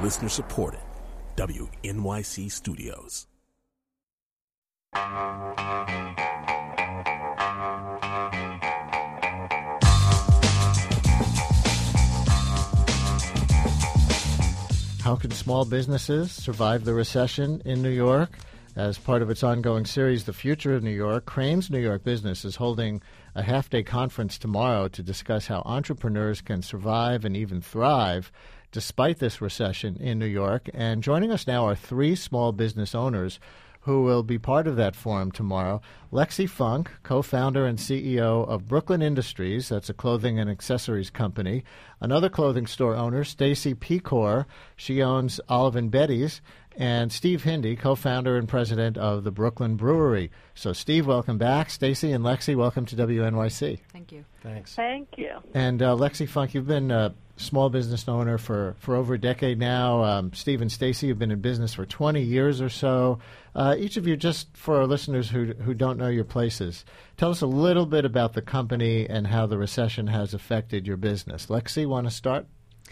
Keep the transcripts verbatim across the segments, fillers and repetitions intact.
Listener supported. W N Y C Studios. How can small businesses survive the recession in New York? As part of its ongoing series, The Future of New York, Crain's New York Business is holding a half-day conference tomorrow to discuss how entrepreneurs can survive and even thrive despite this recession in New York. And joining us now are three small business owners who will be part of that forum tomorrow. Lexi Funk, co-founder and C E O of Brooklyn Industries, that's a clothing and accessories company. Another clothing store owner, Stacy Pecor, she owns Olive and Betty's. And Steve Hindy, co-founder and president of the Brooklyn Brewery. So, Steve, welcome back. Stacy and Lexi, welcome to W N Y C. Thank you. Thanks. Thank you. And uh, Lexi Funk, you've been a small business owner for, for over a decade now. Um, Steve and Stacy have been in business for twenty years or so. Uh, each of you, just for our listeners who who don't know your places, tell us a little bit about the company and how the recession has affected your business. Lexi, want to start?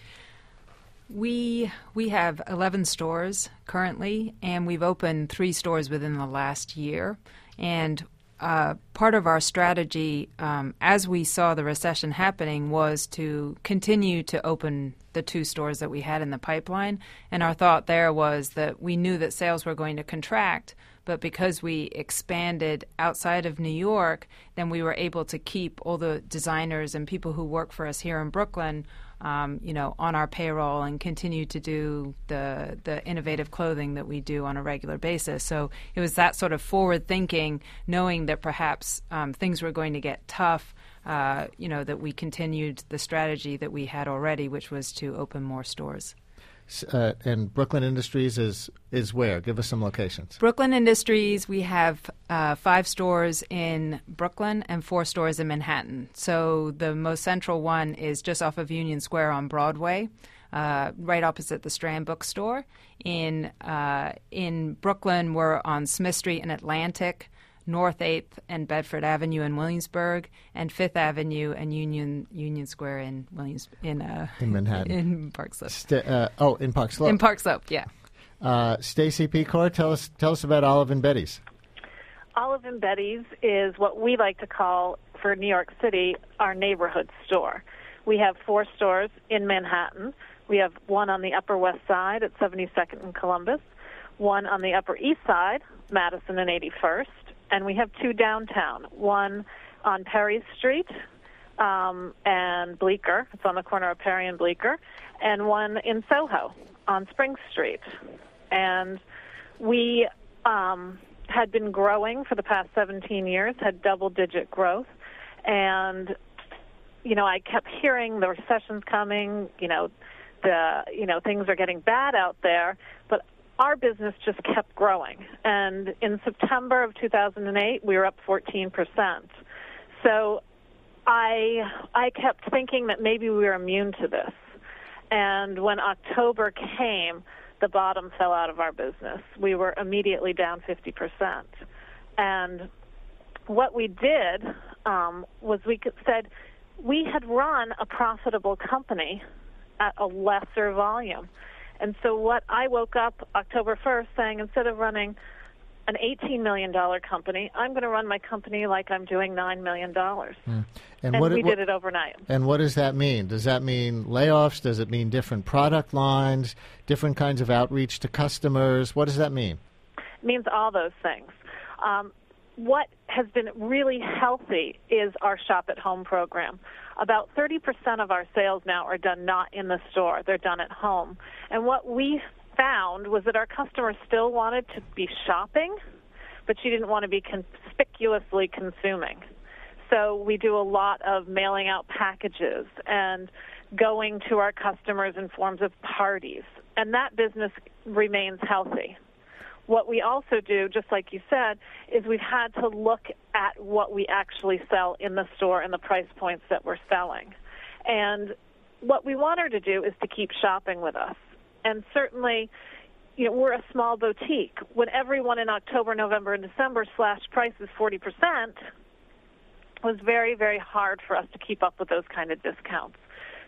We we have eleven stores currently, and we've opened three stores within the last year. And uh, part of our strategy, um, as we saw the recession happening, was to continue to open the two stores that we had in the pipeline. And our thought there was that we knew that sales were going to contract, but because we expanded outside of New York, then we were able to keep all the designers and people who work for us here in Brooklyn Um, you know, on our payroll and continue to do the the innovative clothing that we do on a regular basis. So it was that sort of forward thinking, knowing that perhaps um, things were going to get tough, uh, you know, that we continued the strategy that we had already, which was to open more stores. Uh, and Brooklyn Industries is is where? Give us some locations. Brooklyn Industries, we have uh, five stores in Brooklyn and four stores in Manhattan. So the most central one is just off of Union Square on Broadway, uh, right opposite the Strand Bookstore. In uh, in Brooklyn, we're on Smith Street and Atlantic, North eighth and Bedford Avenue in Williamsburg, and Fifth Avenue and Union Union Square in Williams in uh, in Manhattan in Park Slope. St- uh, oh, in Park Slope. In Park Slope, yeah. Uh, Stacy Pecor, tell us tell us about Olive and Betty's. Olive and Betty's is what we like to call, for New York City, our neighborhood store. We have four stores in Manhattan. We have one on the Upper West Side at seventy-second and Columbus, one on the Upper East Side, Madison and eighty-first, and we have two downtown, one on Perry Street um, and Bleecker. It's on the corner of Perry and Bleecker, and one in Soho on Spring Street. And we um, had been growing for the past seventeen years, had double-digit growth, and, you know, I kept hearing the recession's coming, you know, the, you know, things are getting bad out there, but our business just kept growing. And in September of two thousand eight, we were up fourteen percent. So I I kept thinking that maybe we were immune to this. And when October came, the bottom fell out of our business. We were immediately down fifty percent. And what we did um, was we said we had run a profitable company at a lesser volume. And so what I woke up October first saying, instead of running an eighteen million dollars company, I'm going to run my company like I'm doing nine million dollars. Mm. And, and what, we what, did it overnight. And what does that mean? Does that mean layoffs? Does it mean different product lines, different kinds of outreach to customers? What does that mean? It means all those things. Um, what has been really healthy is our Shop at Home program. About thirty percent of our sales now are done not in the store. They're done at home. And what we found was that our customers still wanted to be shopping, but she didn't want to be conspicuously consuming. So we do a lot of mailing out packages and going to our customers in forms of parties. And that business remains healthy. What we also do, just like you said, is we've had to look at what we actually sell in the store and the price points that we're selling. And what we want her to do is to keep shopping with us. And certainly, you know, we're a small boutique. When everyone in October, November, and December slashed prices forty percent, it was very, very hard for us to keep up with those kind of discounts.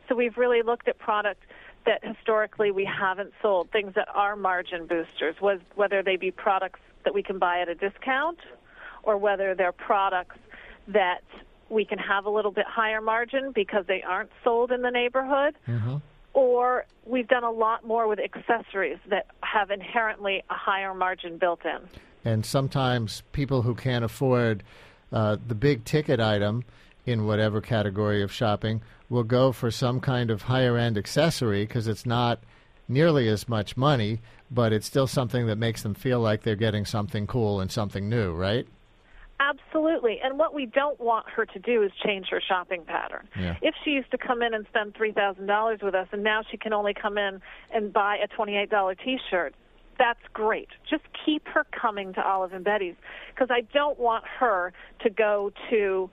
So we've really looked at products that historically we haven't sold, things that are margin boosters, was whether they be products that we can buy at a discount or whether they're products that we can have a little bit higher margin because they aren't sold in the neighborhood. Mm-hmm. Or we've done a lot more with accessories that have inherently a higher margin built in. And sometimes people who can't afford uh, the big ticket item in whatever category of shopping will go for some kind of higher-end accessory because it's not nearly as much money, but it's still something that makes them feel like they're getting something cool and something new, right? Absolutely. And what we don't want her to do is change her shopping pattern. Yeah. If she used to come in and spend three thousand dollars with us and now she can only come in and buy a twenty-eight dollars T-shirt, that's great. Just keep her coming to Olive and Betty's because I don't want her to go to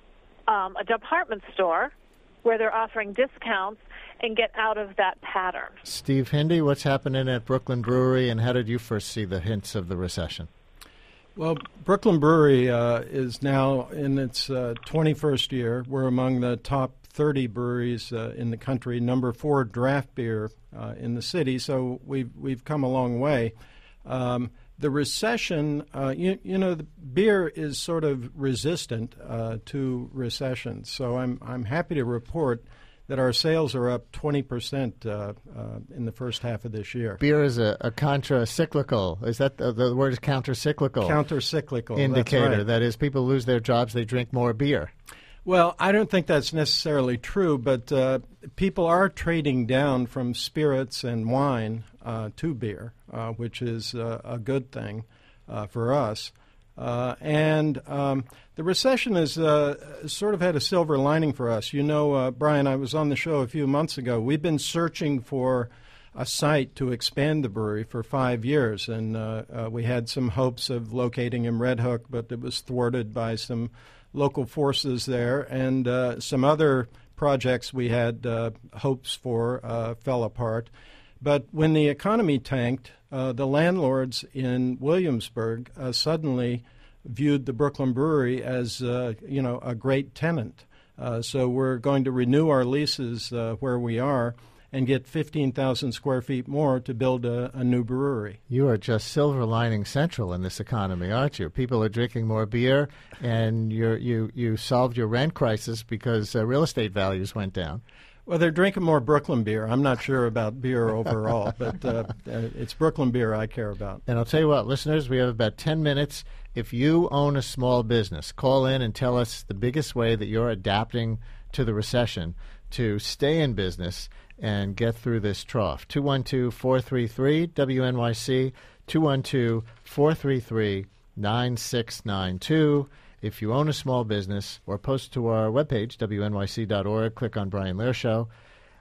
um, a department store where they're offering discounts and get out of that pattern. Steve Hindy, what's happening at Brooklyn Brewery, and how did you first see the hints of the recession? Well, Brooklyn Brewery uh, is now in its uh, twenty-first year. We're among the top thirty breweries uh, in the country, number four draft beer uh, in the city, so we've, we've come a long way. Um, the recession, uh, you, you know, the beer is sort of resistant uh, to recession, so I'm, I'm happy to report that our sales are up twenty percent uh, uh, in the first half of this year. Beer is a, a contra-cyclical. Is that the, the word is counter-cyclical? Counter-cyclical. Indicator. That's right. That is, people lose their jobs, they drink more beer. Well, I don't think that's necessarily true, but uh, people are trading down from spirits and wine uh, to beer, uh, which is uh, a good thing uh, for us. Uh, and um, the recession has uh, sort of had a silver lining for us. You know, uh, Brian, I was on the show a few months ago. We've been searching for a site to expand the brewery for five years, and uh, uh, we had some hopes of locating in Red Hook, but it was thwarted by some local forces there, and uh, some other projects we had uh, hopes for uh, fell apart. But when the economy tanked, uh, the landlords in Williamsburg uh, suddenly viewed the Brooklyn Brewery as, uh, you know, a great tenant. Uh, so we're going to renew our leases uh, where we are and get fifteen thousand square feet more to build a, a new brewery. You are just silver lining central in this economy, aren't you? People are drinking more beer, and you're, you you solved your rent crisis because uh, real estate values went down. Well, they're drinking more Brooklyn beer. I'm not sure about beer overall, but uh, it's Brooklyn beer I care about. And I'll tell you what, listeners, we have about ten minutes. If you own a small business, call in and tell us the biggest way that you're adapting to the recession to stay in business and get through this trough. two one two, four three three, W N Y C, two one two, four three three, nine six nine two. If you own a small business, or post to our webpage, W N Y C dot org, click on Brian Lehrer Show.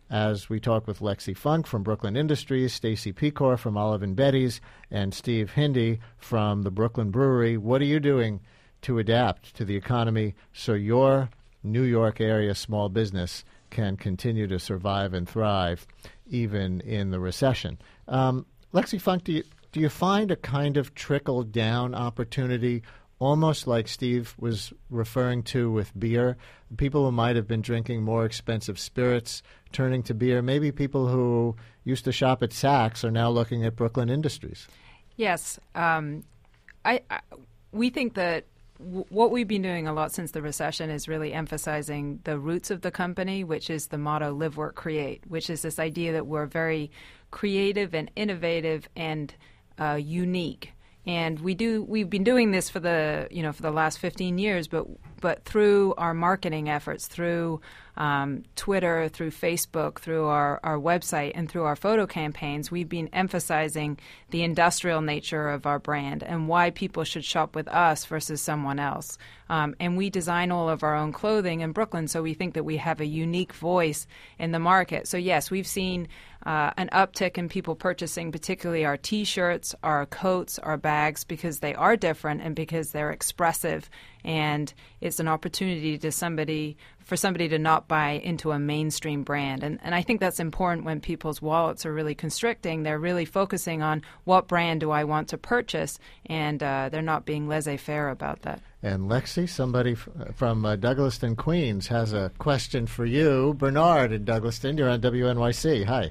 As we talk with Lexi Funk from Brooklyn Industries, Stacy Pecor from Olive and Betty's, and Steve Hindy from the Brooklyn Brewery. What are you doing to adapt to the economy so your New York area small business can continue to survive and thrive even in the recession? Um, Lexi Funk, do you, do you find a kind of trickle-down opportunity, almost like Steve was referring to with beer? People who might have been drinking more expensive spirits turning to beer, maybe people who used to shop at Saks are now looking at Brooklyn Industries. Yes. Um, I, I we think that w- what we've been doing a lot since the recession is really emphasizing the roots of the company, which is the motto Live, Work, Create, which is this idea that we're very creative and innovative and uh, unique. And we do. We've been doing this for the you know for the last fifteen years, but but through our marketing efforts, through um, Twitter, through Facebook, through our, our website, and through our photo campaigns, we've been emphasizing the industrial nature of our brand and why people should shop with us versus someone else. Um, and we design all of our own clothing in Brooklyn, so we think that we have a unique voice in the market. So yes, we've seen uh, an uptick in people purchasing particularly our T-shirts, our coats, our bags, because they are different and because they're expressive and it's an opportunity to somebody for somebody to not buy into a mainstream brand. And, and I think that's important when people's wallets are really constricting. They're really focusing on what brand do I want to purchase, and uh, they're not being laissez-faire about that. And Lexi, somebody f- from uh, Douglaston, Queens, has a question for you. Bernard in Douglaston, you're on W N Y C. Hi.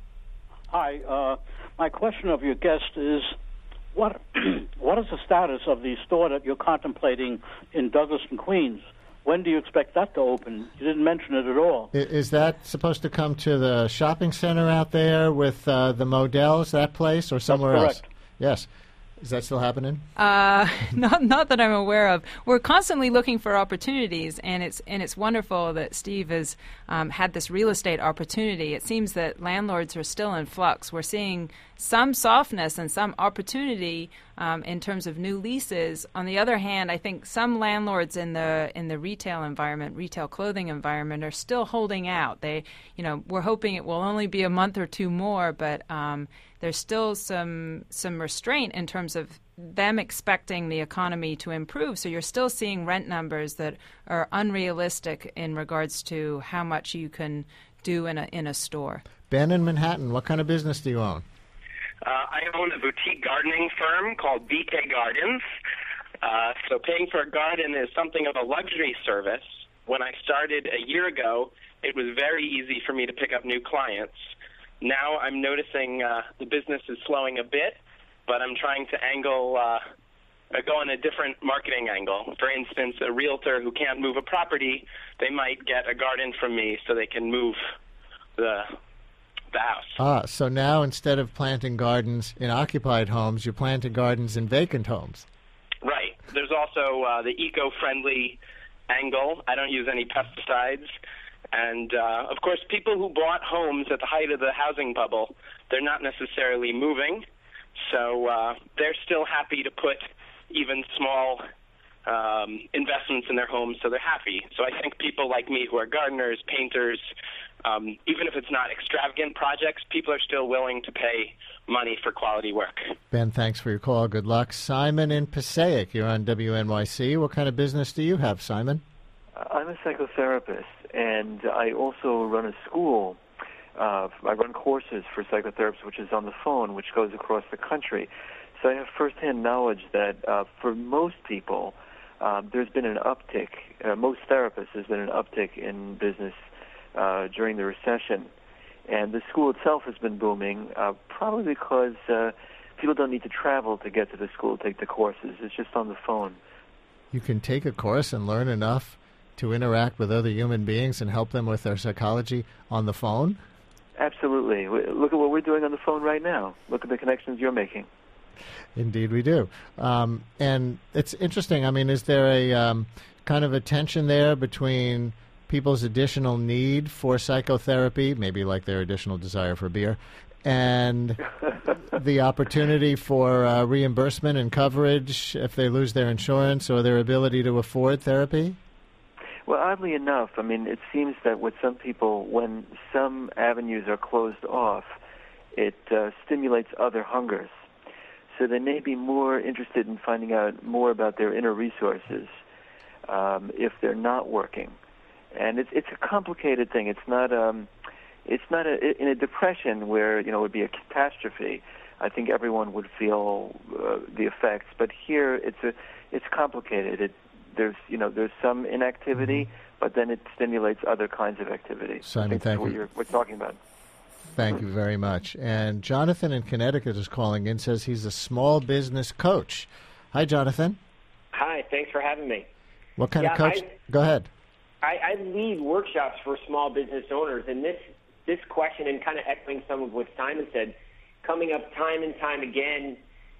Hi. Uh, my question of your guest is, what what is the status of the store that you're contemplating in Douglaston, Queens? When do you expect that to open? You didn't mention it at all. I- is that supposed to come to the shopping center out there with uh, the Models, that place, or somewhere That's else? correct. Yes. Is that still happening? Uh, not not that I'm aware of. We're constantly looking for opportunities, and it's and it's wonderful that Steve has um, had this real estate opportunity. It seems that landlords are still in flux. We're seeing some softness and some opportunity um, in terms of new leases. On the other hand, I think some landlords in the in the retail environment, retail clothing environment, are still holding out. They, you know, we're hoping it will only be a month or two more, but um, there's still some some restraint in terms of them expecting the economy to improve. So you're still seeing rent numbers that are unrealistic in regards to how much you can do in a in a store. Ben in Manhattan, what kind of business do you own? Uh, I own a boutique gardening firm called Vitae Gardens. Uh, so paying for a garden is something of a luxury service. When I started a year ago, it was very easy for me to pick up new clients. Now I'm noticing uh, the business is slowing a bit, but I'm trying to angle, uh, go on a different marketing angle. For instance, a realtor who can't move a property, they might get a garden from me so they can move the the house. Ah, so now instead of planting gardens in occupied homes, you're planting gardens in vacant homes. Right. There's also uh, the eco-friendly angle. I don't use any pesticides. And, uh, of course, people who bought homes at the height of the housing bubble, they're not necessarily moving. So uh, they're still happy to put even small um, investments in their homes, so they're happy. So I think people like me who are gardeners, painters, um, even if it's not extravagant projects, people are still willing to pay money for quality work. Ben, thanks for your call. Good luck. Simon in Passaic, you're on W N Y C. What kind of business do you have, Simon? I'm a psychotherapist, and I also run a school. Uh, I run courses for psychotherapists, which is on the phone, which goes across the country. So I have firsthand knowledge that uh, for most people, uh, there's been an uptick. Uh, most therapists, there's been an uptick in business uh, during the recession. And the school itself has been booming, uh, probably because uh, people don't need to travel to get to the school to take the courses. It's just on the phone. You can take a course and learn enough to interact with other human beings and help them with their psychology on the phone? Absolutely. Look at what we're doing on the phone right now. Look at the connections you're making. Indeed we do. Um, and it's interesting. I mean, is there a um, kind of a tension there between people's additional need for psychotherapy, maybe like their additional desire for beer, and the opportunity for uh, reimbursement and coverage if they lose their insurance or their ability to afford therapy? Well, oddly enough, I mean, it seems that with some people, when some avenues are closed off, it uh, stimulates other hungers. So they may be more interested in finding out more about their inner resources um, if they're not working. And it's it's a complicated thing. It's not um, it's not a, in a depression where, you know, it would be a catastrophe. I think everyone would feel uh, the effects. But here, it's a it's complicated. It There's, you know, there's some inactivity, but then it stimulates other kinds of activity. Simon, I think thank that's what you. You're, we're talking about. Thank you very much. And Jonathan in Connecticut is calling in, says he's a small business coach. Hi, Jonathan. Hi, thanks for having me. What kind yeah, of coach? I, Go ahead. I, I lead workshops for small business owners, and this, this question, and kind of echoing some of what Simon said, coming up time and time again,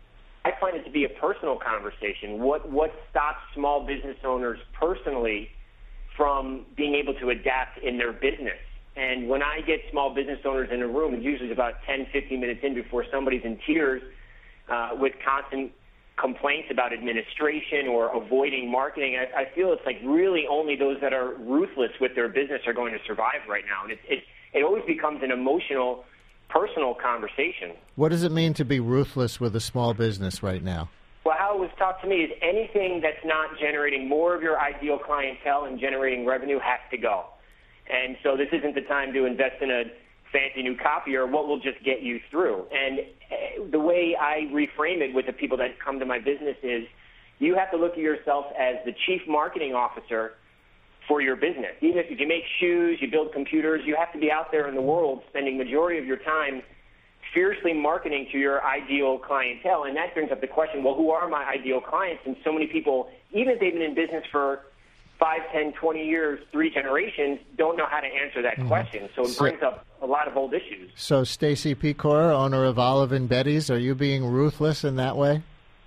I find it to be a personal conversation. What what stops small business owners personally from being able to adapt in their business? And when I get small business owners in a room, it's usually about ten, fifteen minutes in before somebody's in tears uh, with constant complaints about administration or avoiding marketing. I, I feel it's like really only those that are ruthless with their business are going to survive right now. And it, it, it always becomes an emotional, personal conversation. What does it mean to be ruthless with a small business right now? Well, how it was taught to me is anything that's not generating more of your ideal clientele and generating revenue has to go. And so this isn't the time to invest in a fancy new copier. What will just get you through? And the way I reframe it with the people that come to my business is you have to look at yourself as the chief marketing officer for your business. Even if you make shoes, you build computers, you have to be out there in the world spending majority of your time fiercely marketing to your ideal clientele. And that brings up the question, well, who are my ideal clients? And so many people, even if they've been in business for five, ten, twenty years, three generations, don't know how to answer that mm-hmm. question. So it so, brings up a lot of old issues. So Stacy Pecor, owner of Olive and Betty's, are you being ruthless in that way?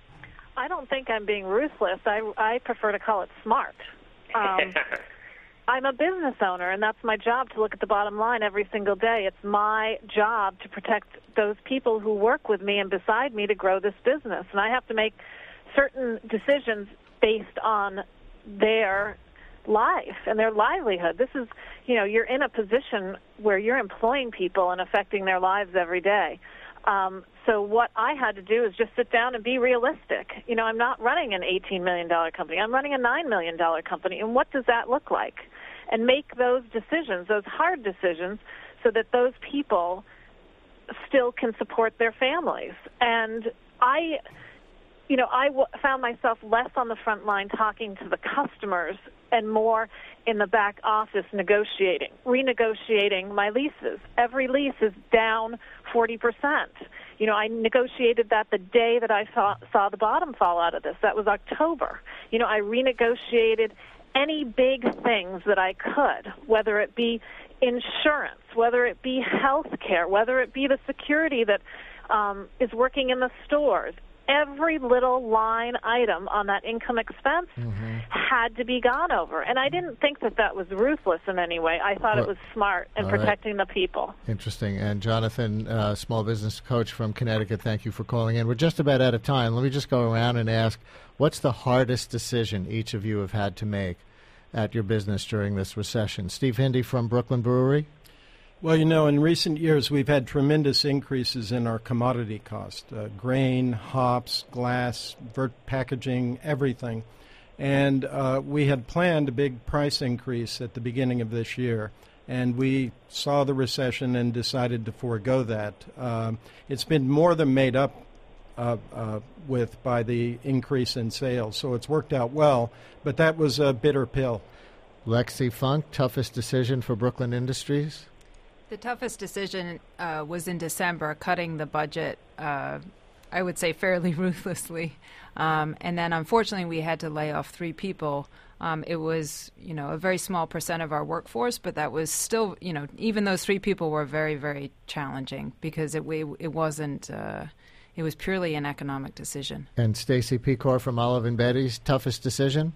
I don't think I'm being ruthless. I, I prefer to call it smart. Um, I'm a business owner, and that's my job to look at the bottom line every single day. It's my job to protect those people who work with me and beside me to grow this business. And I have to make certain decisions based on their life and their livelihood. This is, you know, you're in a position where you're employing people and affecting their lives every day. Um, so what I had to do is just sit down and be realistic. You know, I'm not running an eighteen million dollars company. I'm running a nine million dollars company. And what does that look like? And make those decisions, those hard decisions, so that those people still can support their families. And I, you know, I w- found myself less on the front line talking to the customers and more in the back office negotiating, renegotiating my leases. Every lease is down forty percent. You know, I negotiated that the day that I saw, saw the bottom fall out of this. That was October. You know, I renegotiated any big things that I could, whether it be insurance, whether it be health care, whether it be the security that um, is working in the stores. Every little line item on that income expense mm-hmm. had to be gone over. And I didn't think that that was ruthless in any way. I thought well, it was smart in protecting right. the people. Interesting. And Jonathan, uh, small business coach from Connecticut, thank you for calling in. We're just about out of time. Let me just go around and ask, what's the hardest decision each of you have had to make at your business during this recession? Steve Hindy from Brooklyn Brewery. Well, you know, in recent years, we've had tremendous increases in our commodity cost, uh, grain, hops, glass, vert packaging, everything. And uh, we had planned a big price increase at the beginning of this year, and we saw the recession and decided to forego that. Um, it's been more than made up uh, uh, with by the increase in sales, so it's worked out well, but that was a bitter pill. Lexi Funk, toughest decision for Brooklyn Industries? The toughest decision uh, was in December, cutting the budget, uh, I would say fairly ruthlessly. Um, and then, unfortunately, we had to lay off three people. Um, it was, you know, a very small percent of our workforce, but that was still, you know, even those three people were very, very challenging because it it wasn't, uh, it was purely an economic decision. And Stacy Pecor from Olive and Betty's, toughest decision?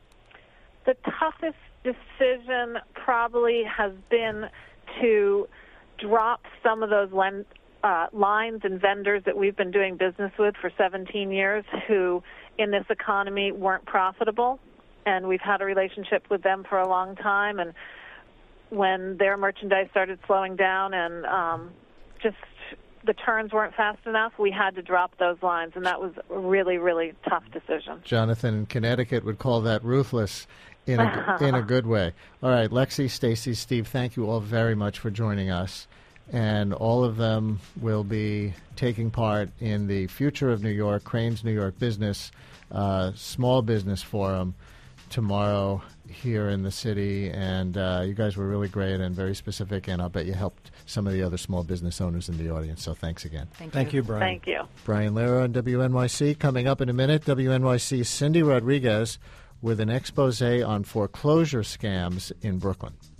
The toughest decision probably has been to drop some of those len- uh, lines and vendors that we've been doing business with for seventeen years who, in this economy, weren't profitable. And we've had a relationship with them for a long time. And when their merchandise started slowing down and um, just the turns weren't fast enough, we had to drop those lines. And that was a really, really tough decision. Jonathan in Connecticut would call that ruthless. In a, in a good way. All right, Lexi, Stacy, Steve, thank you all very much for joining us. And all of them will be taking part in the Future of New York, Crain's New York Business uh, Small Business Forum tomorrow here in the city. And uh, you guys were really great and very specific, and I'll bet you helped some of the other small business owners in the audience. So thanks again. Thank you, thank you Brian. Thank you. Brian Lehrer on W N Y C. Coming up in a minute, W N Y C's Cindy Rodriguez with an expose on foreclosure scams in Brooklyn.